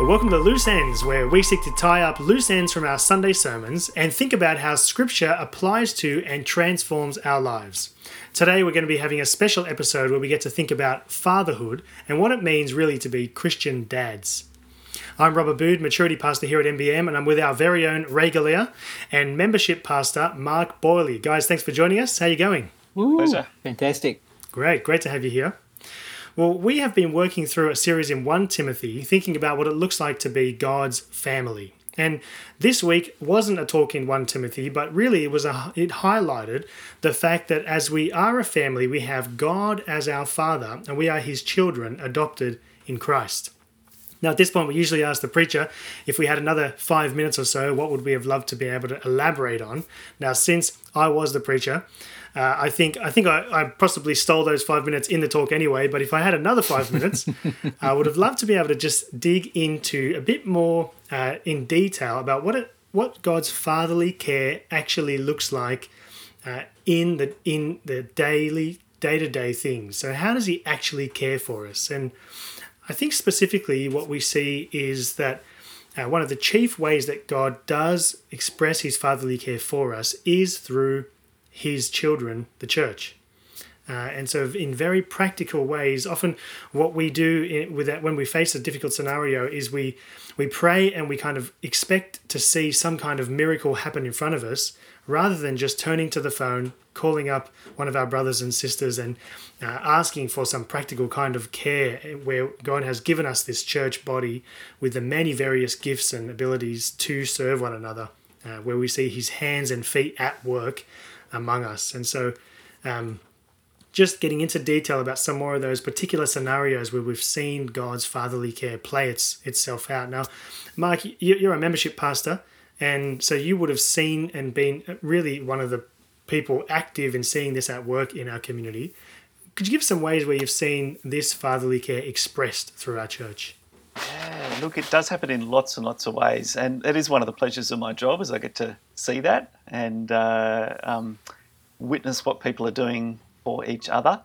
Well, welcome to Loose Ends, where we seek to tie up loose ends from our Sunday sermons and think about how Scripture applies to and transforms our lives. Today we're going to be having a special episode where we get to think about fatherhood and what it means really to be Christian dads. I'm Robert Bood, Maturity Pastor here at MBM, and I'm with our very own Ray Galea and Membership Pastor Mark Boyley. Guys, thanks for joining us. How are you going? Ooh, Pleasure. fantastic. Great to have you here. Well, we have been working through a series in 1 Timothy, thinking about what it looks like to be God's family. And this week wasn't a talk in 1 Timothy, but really it highlighted the fact that as we are a family, we have God as our Father, and we are His children adopted in Christ. Now, at this point, we usually ask the preacher, if we had another 5 minutes or so, what would we have loved to be able to elaborate on? Now, since I was the preacher, I think I possibly stole those 5 minutes in the talk anyway, but if I had another 5 minutes, I would have loved to be able to just dig into a bit more in detail about what God's fatherly care actually looks like in the day-to-day things. So how does He actually care for us? And I think specifically what we see is that one of the chief ways that God does express His fatherly care for us is through His children, the church. And so in very practical ways, often what we do with that when we face a difficult scenario is we pray and we kind of expect to see some kind of miracle happen in front of us, rather than just turning to the phone, calling up one of our brothers and sisters and asking for some practical kind of care, where God has given us this church body with the many various gifts and abilities to serve one another, where we see His hands and feet at work among us. And so just getting into detail about some more of those particular scenarios where we've seen God's fatherly care play itself out. Now, Mark, you're a membership pastor, and so you would have seen and been really one of the people active in seeing this at work in our community. Could you give some ways where you've seen this fatherly care expressed through our church? Yeah, look, it does happen in lots and lots of ways, and it is one of the pleasures of my job, is I get to see that and witness what people are doing for each other.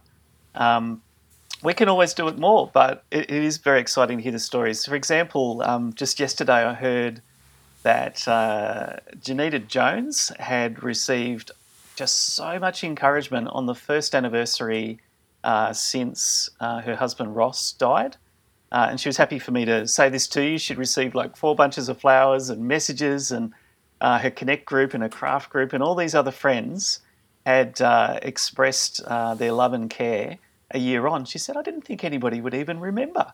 We can always do it more, but it is very exciting to hear the stories. For example, just yesterday I heard that Janita Jones had received just so much encouragement on the first anniversary since her husband Ross died. And she was happy for me to say this to you. She'd received like 4 bunches of flowers and messages, and her Connect group and her craft group and all these other friends had expressed their love and care a year on. She said, I didn't think anybody would even remember.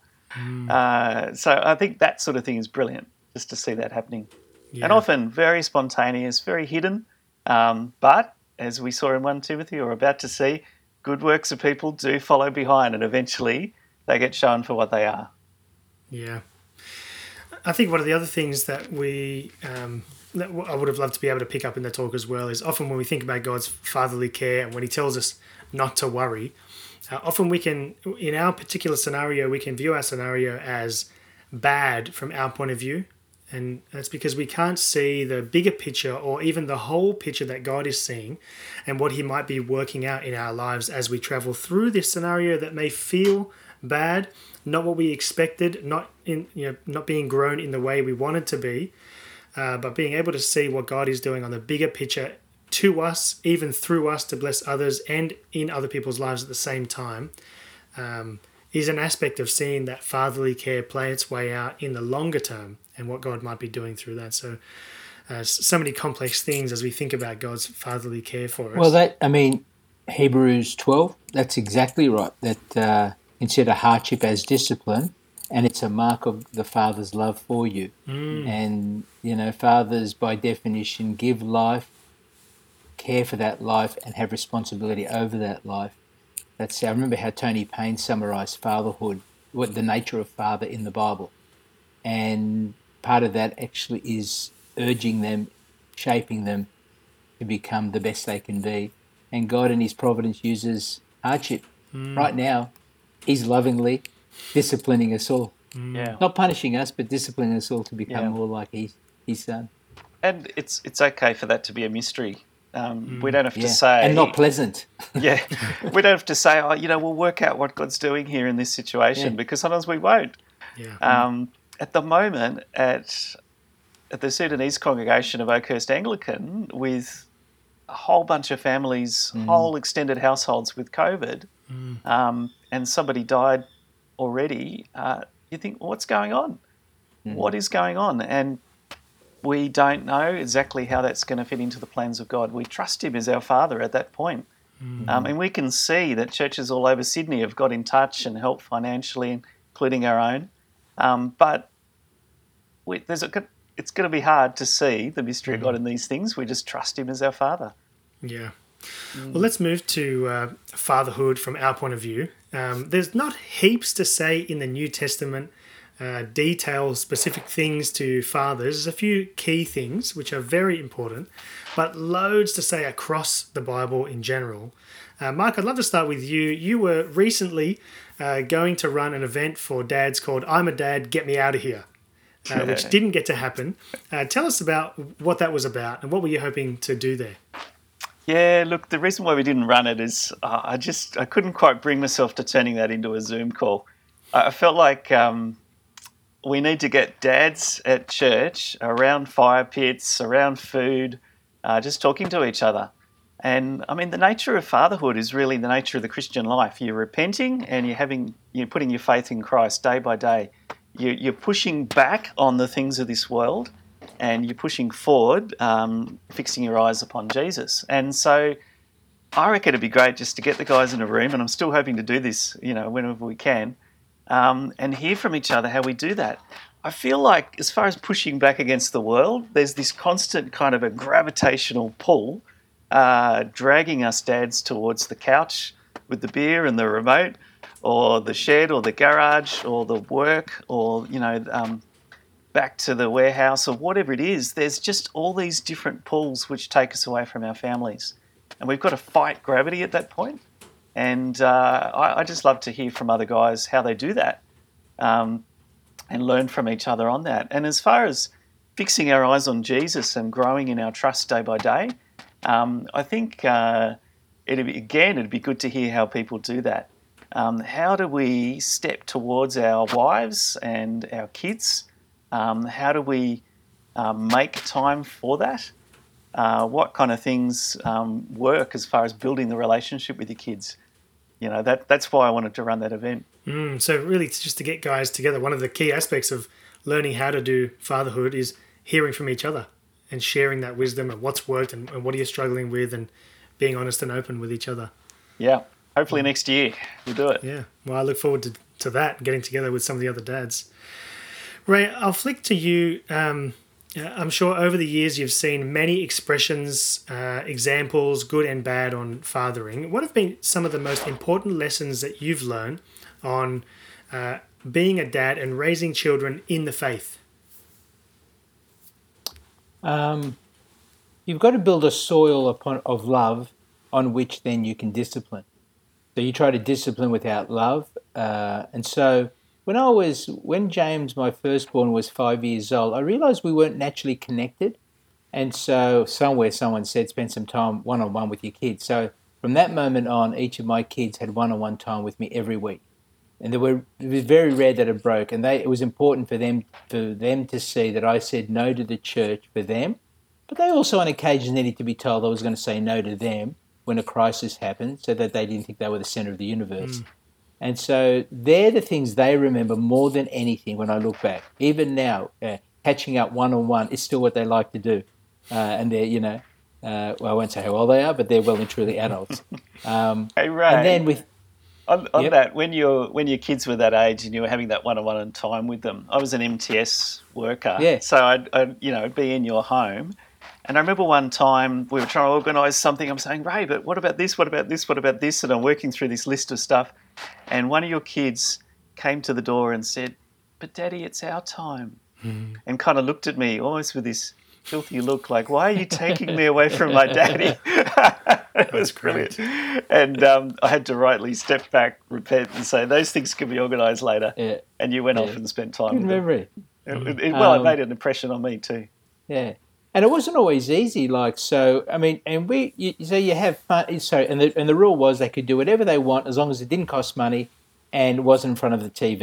So I think that sort of thing is brilliant, just to see that happening. Yeah. And often very spontaneous, very hidden. But as we saw in 1 Timothy, or about to see, good works of people do follow behind, and eventually they get shown for what they are. Yeah. I think one of the other things that that I would have loved to be able to pick up in the talk as well is often when we think about God's fatherly care and when He tells us not to worry, often we can, in our particular scenario, we can view our scenario as bad from our point of view. And that's because we can't see the bigger picture or even the whole picture that God is seeing and what He might be working out in our lives as we travel through this scenario that may feel bad, not what we expected, not being grown in the way we wanted to be, but being able to see what God is doing on the bigger picture to us, even through us, to bless others and in other people's lives at the same time, is an aspect of seeing that fatherly care play its way out in the longer term and what God might be doing through that. So so many complex things as we think about God's fatherly care for us. Well, Hebrews 12, that's exactly right. That consider hardship as discipline, and it's a mark of the Father's love for you. And, fathers by definition give life, care for that life, and have responsibility over that life. I remember how Tony Payne summarised fatherhood, what the nature of father in the Bible. And part of that actually is urging them, shaping them to become the best they can be. And God in His providence uses hardship. Right now, He's lovingly disciplining us all. Yeah. Not punishing us, but disciplining us all to become more like His Son. And it's okay for that to be a mystery. We don't have to say... And not pleasant. Yeah. We don't have to say, we'll work out what God's doing here in this situation, because sometimes we won't. Yeah. at the moment at the Sudanese congregation of Oakhurst Anglican, with a whole bunch of families, whole extended households with COVID, and somebody died already, you think, well, what's going on? What is going on? And we don't know exactly how that's going to fit into the plans of God. We trust him as our Father at that point. And we can see that churches all over Sydney have got in touch and helped financially, including our own. But it's going to be hard to see the mystery of God in these things. We just trust him as our Father. Yeah. Well, let's move to fatherhood from our point of view. There's not heaps to say in the New Testament, detail specific things to fathers. There's a few key things which are very important, but loads to say across the Bible in general. Mark, I'd love to start with you. You were recently going to run an event for dads called I'm a Dad, Get Me Out of Here, which didn't get to happen. Tell us about what that was about and what were you hoping to do there? Yeah, look, the reason why we didn't run it is I couldn't quite bring myself to turning that into a Zoom call. I felt like we need to get dads at church around fire pits, around food, just talking to each other. And I mean, the nature of fatherhood is really the nature of the Christian life. You're repenting and you're putting your faith in Christ day by day. You're pushing back on the things of this world, and you're pushing forward, fixing your eyes upon Jesus. And so I reckon it'd be great just to get the guys in a room, and I'm still hoping to do this, whenever we can, and hear from each other how we do that. I feel like as far as pushing back against the world, there's this constant kind of a gravitational pull dragging us dads towards the couch with the beer and the remote, or the shed or the garage or the work, or, back to the warehouse or whatever it is. There's just all these different pulls which take us away from our families. And we've got to fight gravity at that point. And I just love to hear from other guys how they do that, and learn from each other on that. And as far as fixing our eyes on Jesus and growing in our trust day by day, I think it'd be good to hear how people do that. How do we step towards our wives and our kids? How do we make time for that? What kind of things work as far as building the relationship with your kids? That's why I wanted to run that event. So really, it's just to get guys together. One of the key aspects of learning how to do fatherhood is hearing from each other and sharing that wisdom and what's worked and what are you struggling with, and being honest and open with each other. Yeah, hopefully next year we'll do it. Yeah, well, I look forward to that, getting together with some of the other dads. Ray, I'll flick to you. I'm sure over the years you've seen many expressions, examples, good and bad, on fathering. What have been some of the most important lessons that you've learned on being a dad and raising children in the faith? You've got to build a soil of love on which then you can discipline. So you try to discipline without love. And so when James, my firstborn, was 5 years old, I realized we weren't naturally connected. And so somewhere someone said, spend some time one-on-one with your kids. So from that moment on, each of my kids had one-on-one time with me every week. And it was very rare that it broke. And it was important for them to see that I said no to the church for them. But they also on occasion needed to be told I was going to say no to them when a crisis happened, so that they didn't think they were the center of the universe. And so they're the things they remember more than anything when I look back. Even now, catching up one-on-one is still what they like to do. And they're, well, I won't say how old they are, but they're well and truly adults. Hey, Ray, and then with on that, when your kids were that age and you were having that one-on-one time with them, I was an MTS worker. Yeah. So I'd be in your home. And I remember one time we were trying to organise something. I'm saying, Ray, but what about this? What about this? What about this? And I'm working through this list of stuff. And one of your kids came to the door and said, but Daddy, it's our time. And kind of looked at me almost with this filthy look like, why are you taking me away from my daddy? It was brilliant. And I had to rightly step back, repent and say, those things can be organised later. Yeah. And you went off and spent time with memory. them. It made an impression on me too. Yeah. And it wasn't always easy, so you have fun. So, and the rule was they could do whatever they want as long as it didn't cost money and wasn't in front of the TV.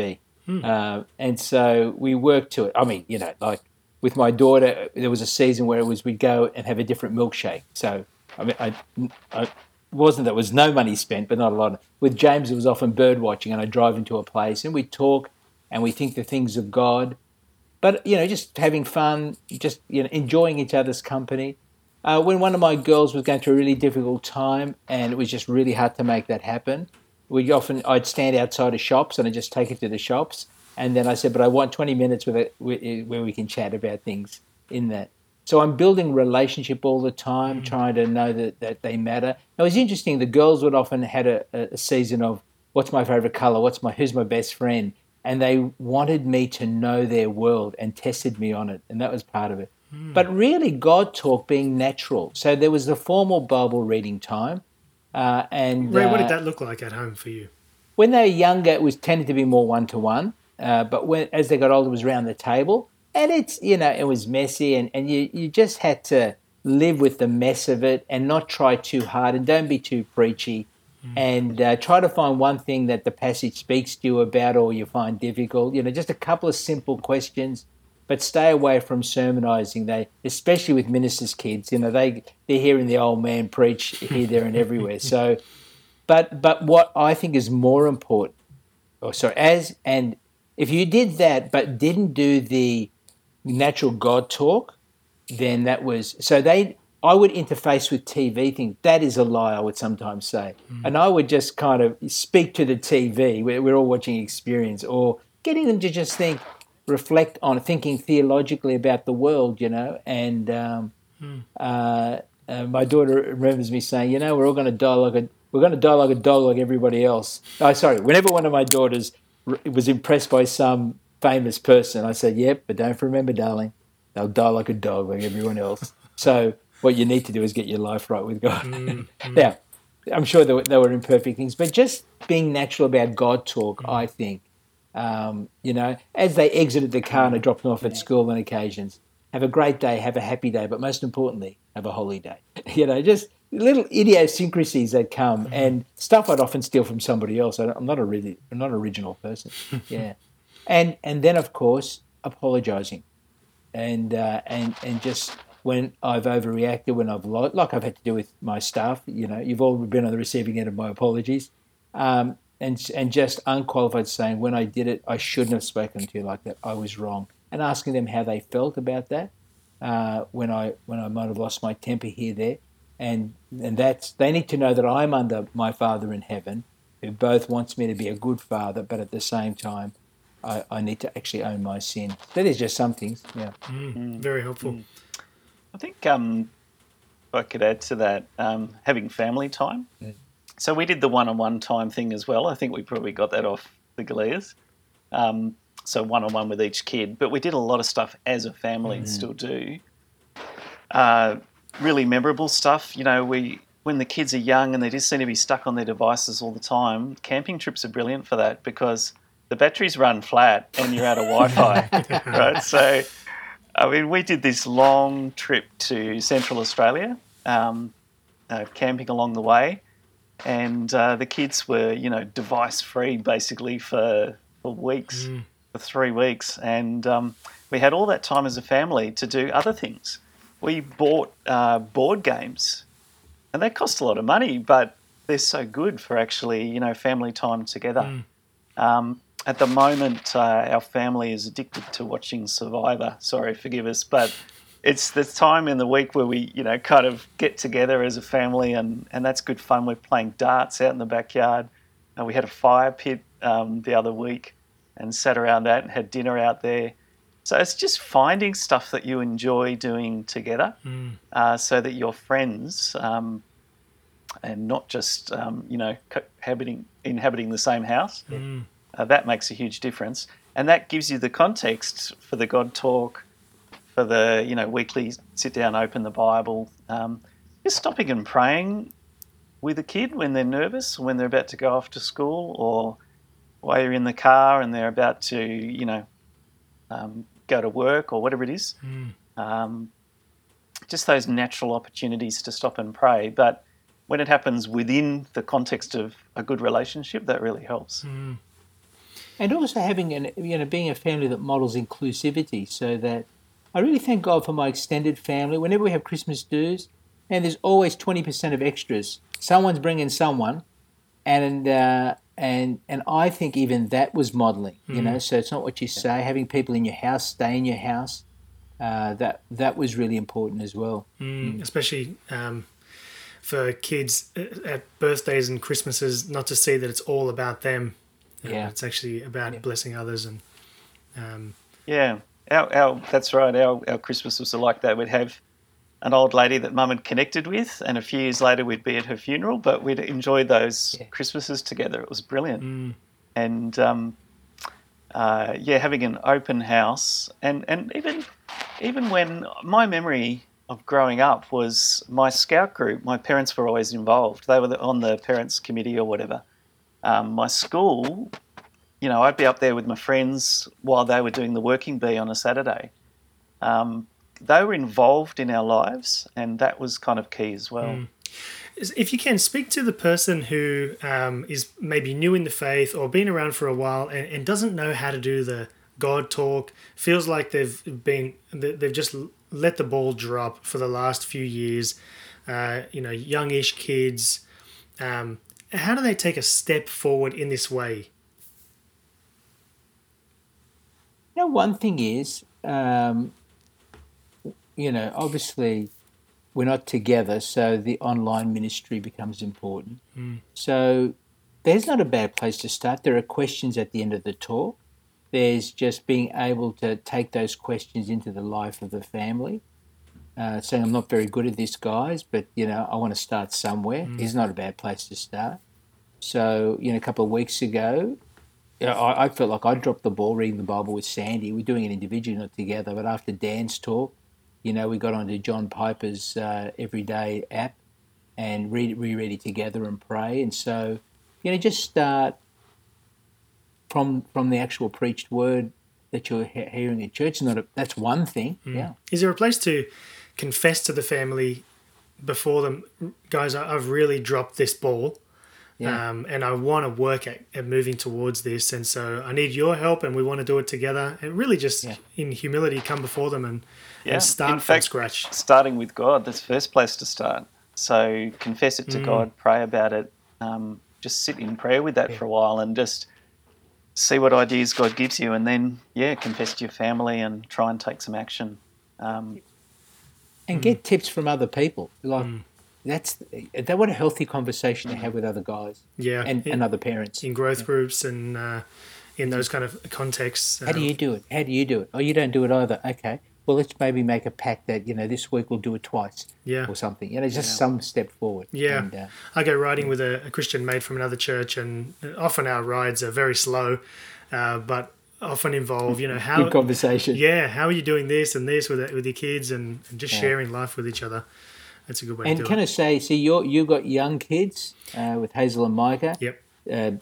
And so we worked to it. I mean, like with my daughter, there was a season where we'd go and have a different milkshake. So I mean, I wasn't that was no money spent, but not a lot. With James, it was often bird watching, and I'd drive into a place and we'd talk and we think the things of God. But just having fun, just enjoying each other's company. When one of my girls was going through a really difficult time, and it was just really hard to make that happen, I'd stand outside of shops and I'd just take her to the shops, and then I said, "But I want 20 minutes with it where we can chat about things in that." So I'm building relationship all the time, trying to know that they matter. It was interesting. The girls would often had a season of what's my favorite color, who's my best friend. And they wanted me to know their world and tested me on it, and that was part of it. But really, God talk being natural. So there was the formal Bible reading time, and Ray, what did that look like at home for you? When they were younger, it was tended to be more one-to-one. But as they got older, it was around the table, and it was messy, and you just had to live with the mess of it and not try too hard, and don't be too preachy. And try to find one thing that the passage speaks to you about or you find difficult. Just a couple of simple questions, but stay away from sermonizing. Especially with ministers' kids, they're hearing the old man preach here, there, and everywhere. So, but what I think is more important, and if you did that but didn't do the natural God talk, then that was I would interface with TV things. That is a lie, I would sometimes say. And I would just kind of speak to the TV. We're all watching Experience, or getting them to just reflect on thinking theologically about the world, And my daughter remembers me saying, we're all going to die like a dog like everybody else. Oh, sorry. Whenever one of my daughters was impressed by some famous person, I said, yep, but don't remember, darling, they'll die like a dog like everyone else. So what you need to do is get your life right with God. Now, I'm sure there were imperfect things, but just being natural about God talk, I think, as they exited the car and I dropped them off at school on occasions, have a great day, have a happy day, but most importantly, have a holy day. Just little idiosyncrasies that come and stuff I'd often steal from somebody else. I'm not an original person. Yeah. And then, of course, apologizing and just when I've overreacted, when like I've had to do with my staff, you've all been on the receiving end of my apologies, and just unqualified saying when I did it, I shouldn't have spoken to you like that. I was wrong, and asking them how they felt about that when I might have lost my temper here, there, and that's they need to know that I'm under my Father in heaven, who both wants me to be a good father, but at the same time, I need to actually own my sin. That is just some things. Yeah, very helpful. I think if I could add to that, having family time. So we did the one-on-one time thing as well. I think we probably got that off the Galeas. So one-on-one with each kid. But we did a lot of stuff as a family and still do. Really memorable stuff. When the kids are young and they just seem to be stuck on their devices all the time, camping trips are brilliant for that because the batteries run flat and you're out of Wi-Fi, right? So... we did this long trip to Central Australia, camping along the way, and the kids were, device-free basically for weeks, for 3 weeks, and we had all that time as a family to do other things. We bought board games, and they cost a lot of money, but they're so good for actually, family time together. At the moment, our family is addicted to watching Survivor. Sorry, forgive us, but it's the time in the week where we, kind of get together as a family, and that's good fun. We're playing darts out in the backyard. We had a fire pit the other week and sat around that and had dinner out there. So it's just finding stuff that you enjoy doing together so that you're friends and not just, inhabiting the same house. That makes a huge difference. And that gives you the context for the God talk, for the, weekly sit down, open the Bible. Just stopping and praying with a kid when they're nervous, when they're about to go off to school, or while you're in the car and they're about to, go to work or whatever it is. Just those natural opportunities to stop and pray. But when it happens within the context of a good relationship, that really helps. And also having being a family that models inclusivity, so that I really thank God for my extended family. Whenever we have Christmas dues, and there's always 20% of extras. Someone's bringing someone, and I think even that was modeling. So it's not what you say. Having people in your house stay in your house, that was really important as well. Especially for kids at birthdays and Christmases, not to see that it's all about them. It's actually about blessing others. And that's right. Our Christmas was like that. We'd have an old lady that Mum had connected with, and a few years later we'd be at her funeral, but we'd enjoy those Christmases together. It was brilliant. And having an open house, and even when my memory of growing up was my scout group, my parents were always involved. They were on the parents committee or whatever. My school, I'd be up there with my friends while they were doing the working bee on a Saturday. They were involved in our lives, and that was kind of key as well. If you can, speak to the person who is maybe new in the faith or been around for a while and doesn't know how to do the God talk, feels like they've just let the ball drop for the last few years, youngish kids. How do they take a step forward in this way? One thing is, obviously we're not together, so the online ministry becomes important. So there's not a bad place to start. There are questions at the end of the talk. There's just being able to take those questions into the life of the family. Saying, I'm not very good at this, guys, but, I want to start somewhere is not a bad place to start. So, a couple of weeks ago, I felt like I dropped the ball reading the Bible with Sandy. We're doing it individually, not together. But after Dan's talk, we got onto John Piper's Everyday app and reread it together and pray. And so, just start from the actual preached word that you're hearing at church. That's one thing. Yeah. Is there a place to confess to the family before them, guys, I've really dropped this ball, and I want to work at moving towards this, and so I need your help, and we want to do it together, and really just in humility come before them and start from scratch. Starting with God, that's the first place to start. So confess it to God, pray about it, just sit in prayer with that for a while and just see what ideas God gives you, and then, confess to your family and try and take some action. And get tips from other people. Like that. What a healthy conversation to have with other guys. And other parents in growth groups and in those kind of contexts. How do you do it? Oh, you don't do it either. Okay. Well, let's maybe make a pact that this week we'll do it twice. Or something. Just some step forward. Yeah. And, I go riding with a Christian mate from another church, and often our rides are very slow, but often involve, how... Good conversation. Yeah, how are you doing this and this with your kids and just sharing life with each other. That's a good way to do it. And can I say, you've got young kids with Hazel and Micah. Yep.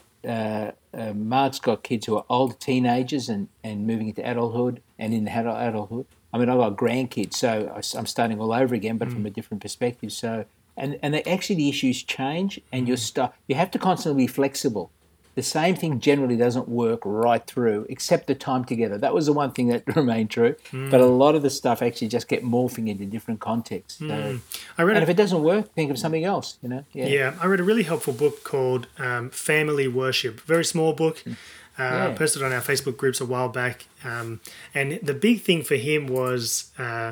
Mark's got kids who are older teenagers and moving into adulthood and in adulthood. I mean, I've got grandkids, so I'm starting all over again, but from a different perspective. So, and actually the issues change, and you have to constantly be flexible. The same thing generally doesn't work right through, except the time together. That was the one thing that remained true. But a lot of the stuff actually just get morphing into different contexts. So, if it doesn't work, think of something else. Yeah, I read a really helpful book called Family Worship. Very small book. Posted on our Facebook groups a while back. And the big thing for him was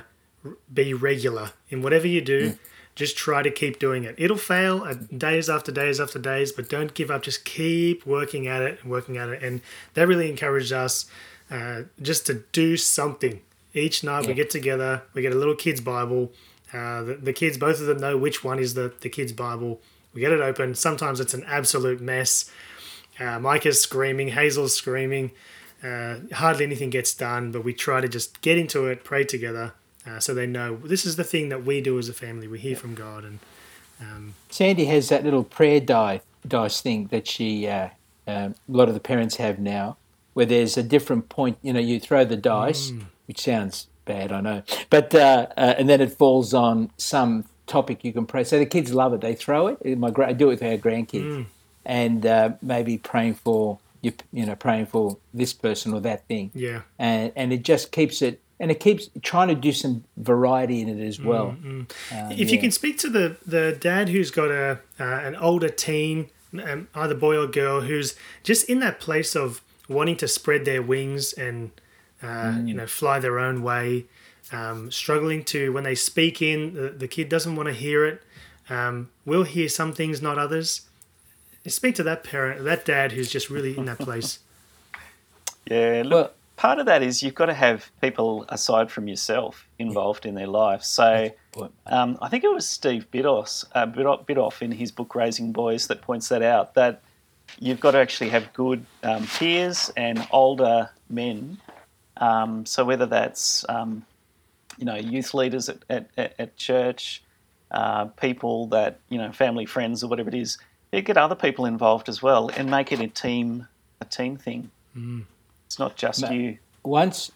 be regular in whatever you do. Just try to keep doing it. It'll fail days after days after days, but don't give up. Just keep working at it. And that really encouraged us just to do something. Each night we get together, we get a little kids' Bible. The kids, both of them know which one is the kids' Bible. We get it open. Sometimes it's an absolute mess. Micah's screaming, Hazel's screaming. Hardly anything gets done, but we try to just get into it, pray together. So they know this is the thing that we do as a family. We hear from God. And Sandy has that little prayer dice thing that she, a lot of the parents have now, where there's a different point. You throw the dice, which sounds bad, I know, but and then it falls on some topic you can pray. So the kids love it. They throw it. I do it with our grandkids, and maybe praying for praying for this person or that thing. Yeah. And it just keeps it, and it keeps trying to do some variety in it as well. If you can speak to the dad who's got an older teen, either boy or girl, who's just in that place of wanting to spread their wings and fly their own way, struggling to, when they speak in, the kid doesn't want to hear it, will hear some things, not others. Speak to that parent, that dad who's just really in that place. Yeah, look, part of that is you've got to have people aside from yourself involved in their life. So I think it was Steve Bidoff in his book Raising Boys that points that out, that you've got to actually have good peers and older men. So whether that's youth leaders at church, people that family, friends, or whatever it is, you get other people involved as well and make it a team thing. It's not just you. Once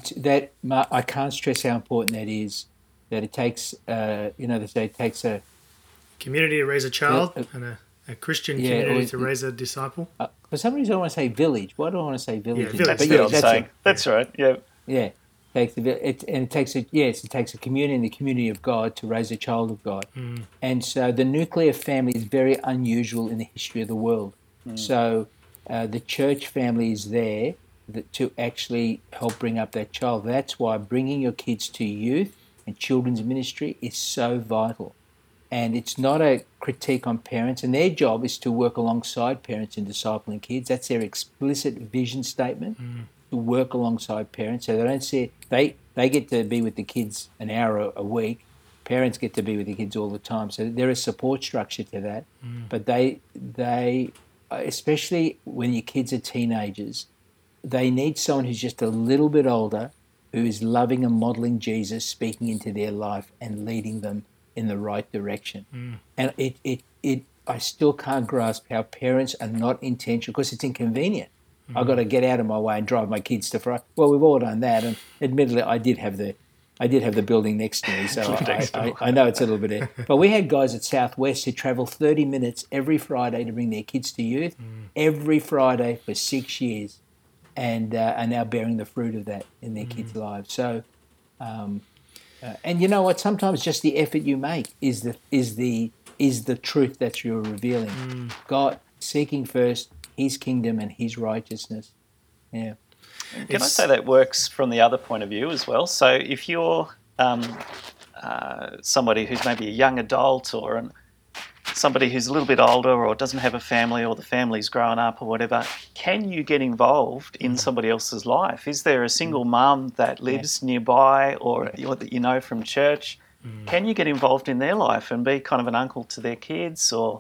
I can't stress how important that is. That it takes, they say it takes a community to raise a child and a Christian community to raise a disciple. For some reason, I want to say village. Why do I want to say village? Yeah, that's what I'm saying. That's right. Yeah. Yeah. It takes a community and the community of God to raise a child of God. And so the nuclear family is very unusual in the history of the world. So the church family is there to actually help bring up that child. That's why bringing your kids to youth and children's ministry is so vital. And it's not a critique on parents, and their job is to work alongside parents in discipling kids. That's their explicit vision statement, to work alongside parents. So they don't see they get to be with the kids an hour a week. Parents get to be with the kids all the time. So there is support structure to that. But they especially when your kids are teenagers, they need someone who's just a little bit older, who is loving and modeling Jesus, speaking into their life and leading them in the right direction. And I still can't grasp how parents are not intentional, because it's inconvenient. I've got to get out of my way and drive my kids to Friday. Well, we've all done that, and admittedly, I did have the building next to me, so I know it's a little bit. But we had guys at Southwest who travel 30 minutes every Friday to bring their kids to youth, every Friday for 6 years, and are now bearing the fruit of that in their kids' lives. So, and you know what? Sometimes just the effort you make is the truth that you're revealing. God seeking first His kingdom and His righteousness. Yeah. Can I say that works from the other point of view as well? So if you're somebody who's maybe a young adult or somebody who's a little bit older or doesn't have a family, or the family's grown up or whatever, can you get involved in somebody else's life? Is there a single mum that lives nearby or that you know from church? Can you get involved in their life and be kind of an uncle to their kids, or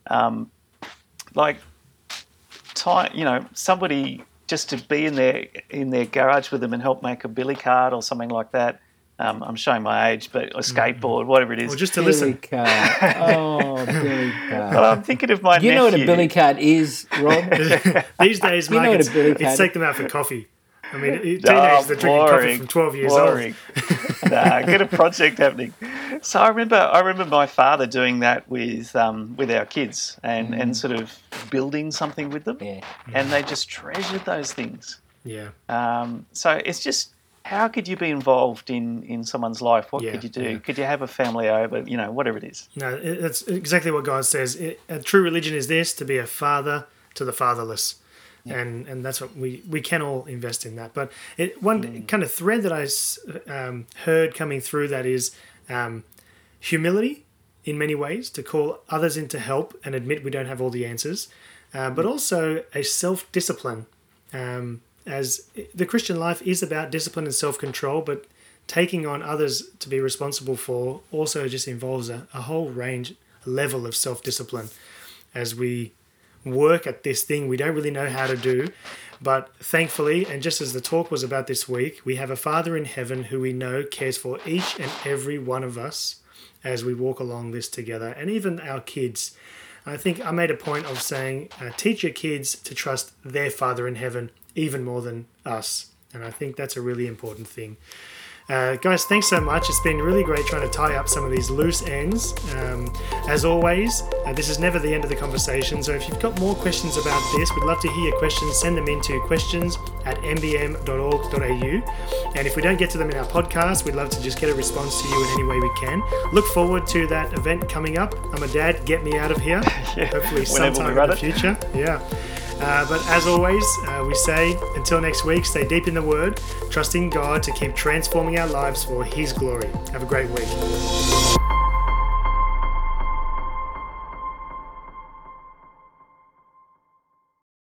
somebody just to be in their garage with them and help make a billy cart or something like that? I'm showing my age, but a skateboard, whatever it is. Or just to listen. Billy cart. Oh, billy cart. Well, I'm thinking of my nephew. You know what a billy cart is, Rob? These days, Mark, know what a billy it's cart take them out for coffee. I mean, teenagers are drinking coffee from 12 years old. Nah, get a project happening. So I remember my father doing that with our kids and sort of building something with them, and they just treasured those things. Yeah. So it's just, how could you be involved in someone's life? What could you do? Could you have a family over? Whatever it is. No, it's exactly what God says. A true religion is this: to be a father to the fatherless. Yeah. And that's what we can all invest in that. But one kind of thread that I heard coming through that is humility in many ways, to call others in to help and admit we don't have all the answers, but also a self-discipline. As the Christian life is about discipline and self-control, but taking on others to be responsible for also just involves a whole level of self-discipline as we work at this thing we don't really know how to do. But thankfully, and just as the talk was about this week, we have a Father in heaven who we know cares for each and every one of us as we walk along this together, and even our kids. I think I made a point of saying, teach your kids to trust their Father in heaven even more than us. And I think that's a really important thing. Guys, thanks so much. It's been really great trying to tie up some of these loose ends. As always, this is never the end of the conversation, so if you've got more questions about this, we'd love to hear your questions. Send them into questions@mbm.org.au. And if we don't get to them in our podcast, we'd love to just get a response to you in any way we can. Look forward to that event coming up. I'm a dad, get me out of here. Hopefully sometime in the future. Yeah. But as always, we say, until next week, stay deep in the Word, trusting God to keep transforming our lives for His glory. Have a great week.